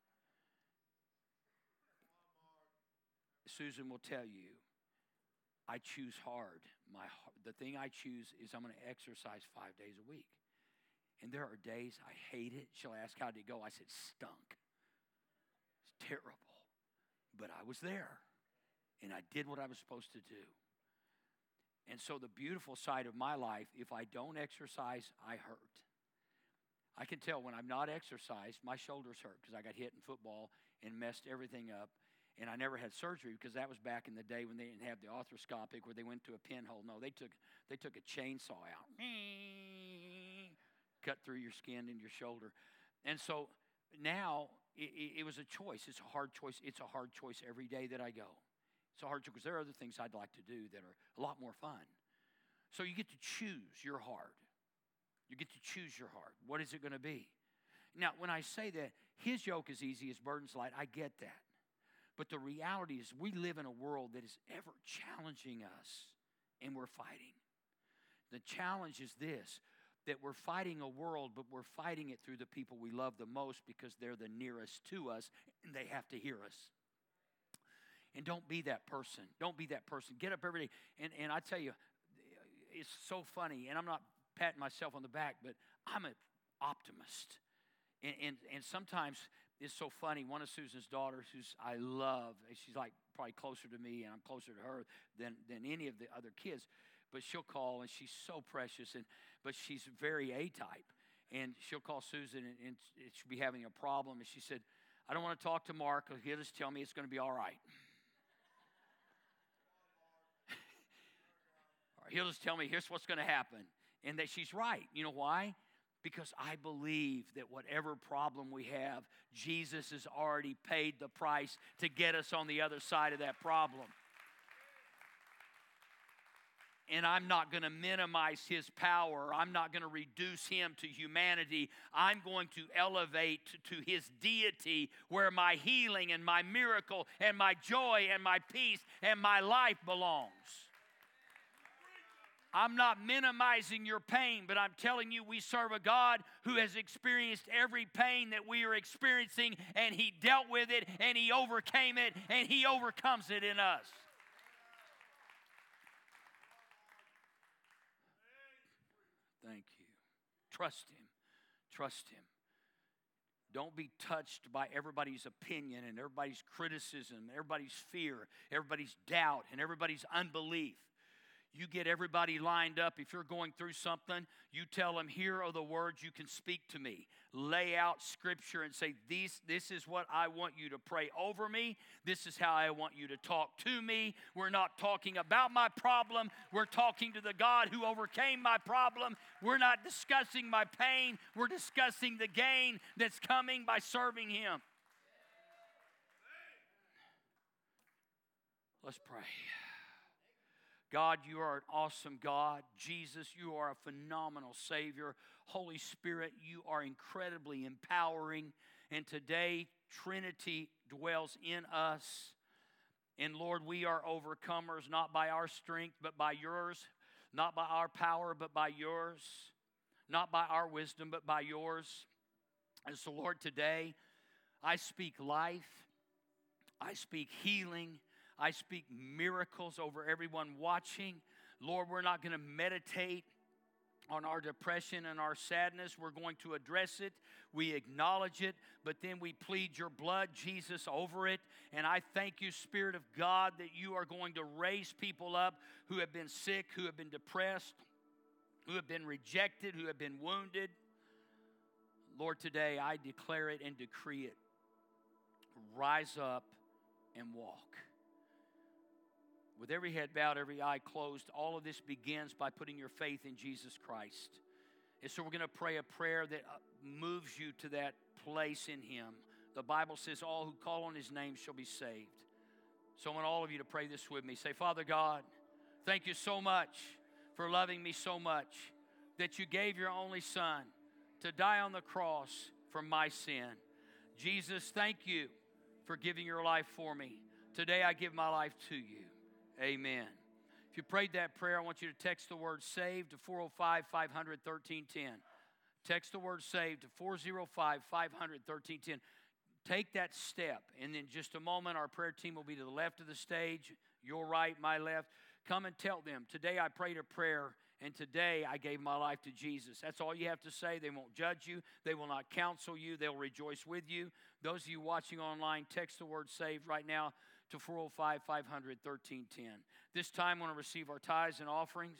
[SPEAKER 2] Susan will tell you, I choose hard. My the thing I choose is I'm going to exercise five days a week. And there are days I hate it. She'll ask, how did it go? I said, stunk. It's terrible. But I was there. And I did what I was supposed to do. And so the beautiful side of my life, if I don't exercise, I hurt. I can tell when I'm not exercised, my shoulders hurt because I got hit in football and messed everything up. And I never had surgery because that was back in the day when they didn't have the arthroscopic where they went to a pinhole. No, they took they took a chainsaw out, cut through your skin and your shoulder. And so now it, it was a choice. It's a hard choice. It's a hard choice every day that I go. It's a hard choice because there are other things I'd like to do that are a lot more fun. So you get to choose your hard. You get to choose your hard. What is it going to be? Now, when I say that his yoke is easy, his burden's light, I get that. But the reality is we live in a world that is ever challenging us, and we're fighting. The challenge is this, that we're fighting a world, but we're fighting it through the people we love the most because they're the nearest to us, and they have to hear us. And don't be that person. Don't be that person. Get up every day. And, and I tell you, it's so funny, and I'm not patting myself on the back, but I'm an optimist. And, and, and sometimes it's so funny. One of Susan's daughters, who's I love, she's like probably closer to me, and I'm closer to her than, than any of the other kids. But she'll call, and she's so precious, and but she's very A-type. And she'll call Susan, and, and she'll be having a problem. And she said, I don't want to talk to Mark. He'll just tell me it's going to be all right. He'll just tell me, here's what's going to happen. And that she's right. You know why? Because I believe that whatever problem we have, Jesus has already paid the price to get us on the other side of that problem. And I'm not going to minimize his power. I'm not going to reduce him to humanity. I'm going to elevate to his deity where my healing and my miracle and my joy and my peace and my life belongs. I'm not minimizing your pain, but I'm telling you we serve a God who has experienced every pain that we are experiencing, and he dealt with it, and he overcame it, and he overcomes it in us. Thank you. Trust him. Trust him. Don't be touched by everybody's opinion and everybody's criticism, everybody's fear, everybody's doubt, and everybody's unbelief. You get everybody lined up. If you're going through something, you tell them, here are the words you can speak to me. Lay out Scripture and say, this, this is what I want you to pray over me. This is how I want you to talk to me. We're not talking about my problem. We're talking to the God who overcame my problem. We're not discussing my pain. We're discussing the gain that's coming by serving Him. Let's pray. God, you are an awesome God. Jesus, you are a phenomenal Savior. Holy Spirit, you are incredibly empowering. And today, Trinity dwells in us. And Lord, we are overcomers, not by our strength, but by yours. Not by our power, but by yours. Not by our wisdom, but by yours. And so, Lord, today, I speak life. I speak healing. I speak miracles over everyone watching. Lord, we're not going to meditate on our depression and our sadness. We're going to address it. We acknowledge it, but then we plead your blood, Jesus, over it. And I thank you, Spirit of God, that you are going to raise people up who have been sick, who have been depressed, who have been rejected, who have been wounded. Lord, today I declare it and decree it. Rise up and walk. With every head bowed, every eye closed, all of this begins by putting your faith in Jesus Christ. And so we're going to pray a prayer that moves you to that place in Him. The Bible says all who call on His name shall be saved. So I want all of you to pray this with me. Say, Father God, thank you so much for loving me so much that you gave your only Son to die on the cross for my sin. Jesus, thank you for giving your life for me. Today I give my life to you. Amen. If you prayed that prayer, I want you to text the word SAVE to four oh five, five hundred, thirteen ten. Text the word SAVE to four oh five, five hundred, thirteen ten. Take that step, and in just a moment, our prayer team will be to the left of the stage, your right, my left. Come and tell them, today I prayed a prayer, and today I gave my life to Jesus. That's all you have to say. They won't judge you. They will not counsel you. They'll rejoice with you. Those of you watching online, text the word SAVE right now to four oh five, five hundred, thirteen ten. This time, I want to receive our tithes and offerings.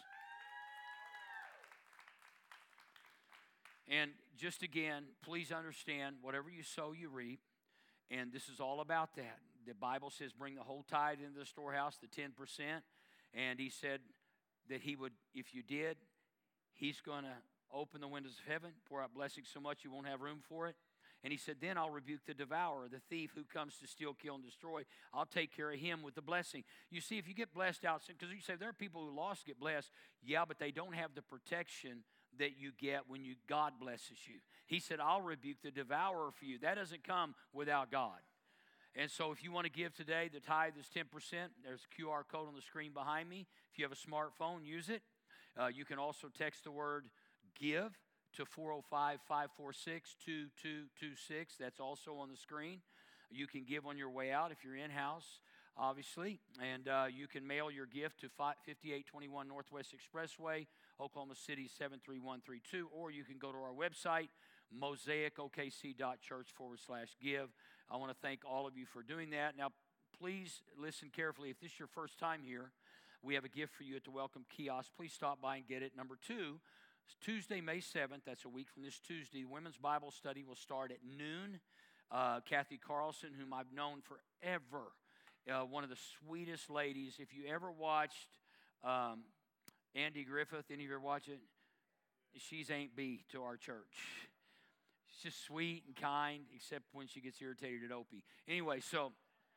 [SPEAKER 2] And just again, please understand, whatever you sow, you reap. And this is all about that. The Bible says bring the whole tithe into the storehouse, the ten percent. And He said that He would, if you did, He's going to open the windows of heaven, pour out blessings so much you won't have room for it. And He said, then I'll rebuke the devourer, the thief who comes to steal, kill, and destroy. I'll take care of him with the blessing. You see, if you get blessed out, because you say there are people who lost get blessed. Yeah, but they don't have the protection that you get when you God blesses you. He said, I'll rebuke the devourer for you. That doesn't come without God. And so if you want to give today, the tithe is ten percent. There's a Q R code on the screen behind me. If you have a smartphone, use it. Uh, you can also text the word GIVE to four oh five, five four six, two two two six. That's also on the screen. You can give on your way out if you're in-house, obviously. And uh, you can mail your gift to fifty-eight twenty-one Northwest Expressway, Oklahoma City seven three one three two. Or you can go to our website, mosaicokc.church forward slash give. I want to thank all of you for doing that. Now, please listen carefully. If this is your first time here, we have a gift for you at the Welcome Kiosk. Please stop by and get it. Number two, Tuesday, May seventh, that's a week from this Tuesday, the Women's Bible Study will start at noon. Uh, Kathy Carlson, whom I've known forever, uh, one of the sweetest ladies. If you ever watched um, Andy Griffith, any of you ever watch it? She's Aunt B to our church. She's just sweet and kind, except when she gets irritated at Opie. Anyway, so...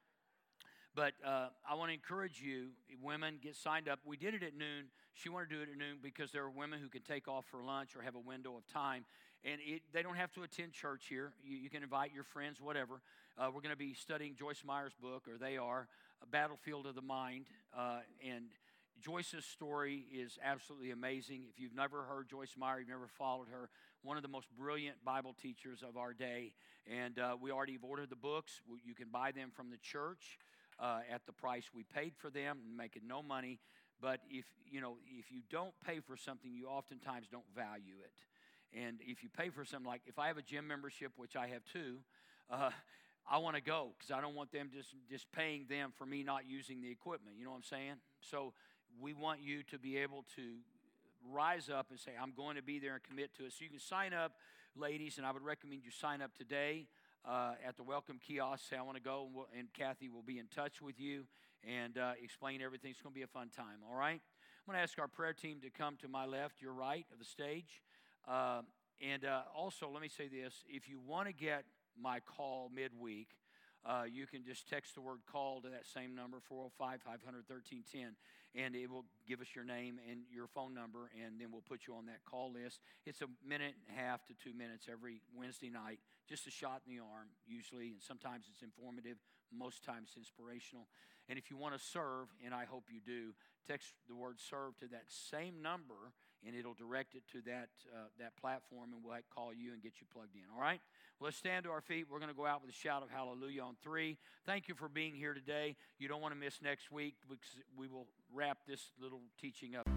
[SPEAKER 2] But uh, I want to encourage you, women, get signed up. We did it at noon. She wanted to do it at noon because there are women who can take off for lunch or have a window of time. And it, they don't have to attend church here. You, you can invite your friends, whatever. Uh, we're going to be studying Joyce Meyer's book, or they are, A Battlefield of the Mind. Uh, and Joyce's story is absolutely amazing. If you've never heard Joyce Meyer, you've never followed her, one of the most brilliant Bible teachers of our day. And uh, we already have ordered the books. You can buy them from the church. Uh, at the price we paid for them, making no money. But if you know, if you don't pay for something, you oftentimes don't value it. And if you pay for something, like if I have a gym membership, which I have too, uh, I want to go because I don't want them just just paying them for me not using the equipment. You know what I'm saying? So we want you to be able to rise up and say, I'm going to be there and commit to it. So you can sign up, ladies, and I would recommend you sign up today uh, at the welcome kiosk. Say, I want to go, and, we'll, and Kathy will be in touch with you and uh, explain everything. It's going to be a fun time, all right? I'm going to ask our prayer team to come to my left, your right of the stage. Uh, and uh, also, let me say this. If you want to get my call midweek, uh, you can just text the word call to that same number, four oh five, five hundred, thirteen ten, and it will give us your name and your phone number, and then we'll put you on that call list. It's a minute and a half to two minutes every Wednesday night, just a shot in the arm usually, and sometimes it's informative, most times inspirational. And if you want to serve, and I hope you do, text the word serve to that same number, and it'll direct it to that uh, that platform, and we'll call you and get you plugged in, all right? Well, let's stand to our feet. We're going to go out with a shout of hallelujah on three. Thank you for being here today. You don't want to miss next week because we will wrap this little teaching up.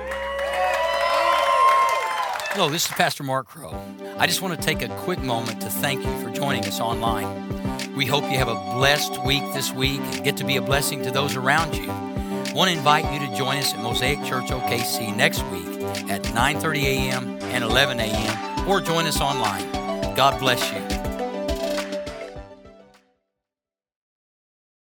[SPEAKER 2] Hello, this is Pastor Mark Crow. I just want to take a quick moment to thank you for joining us online. We hope you have a blessed week this week and get to be a blessing to those around you. I want to invite you to join us at Mosaic Church O K C next week at nine thirty a.m. and eleven a.m. or join us online. God bless you.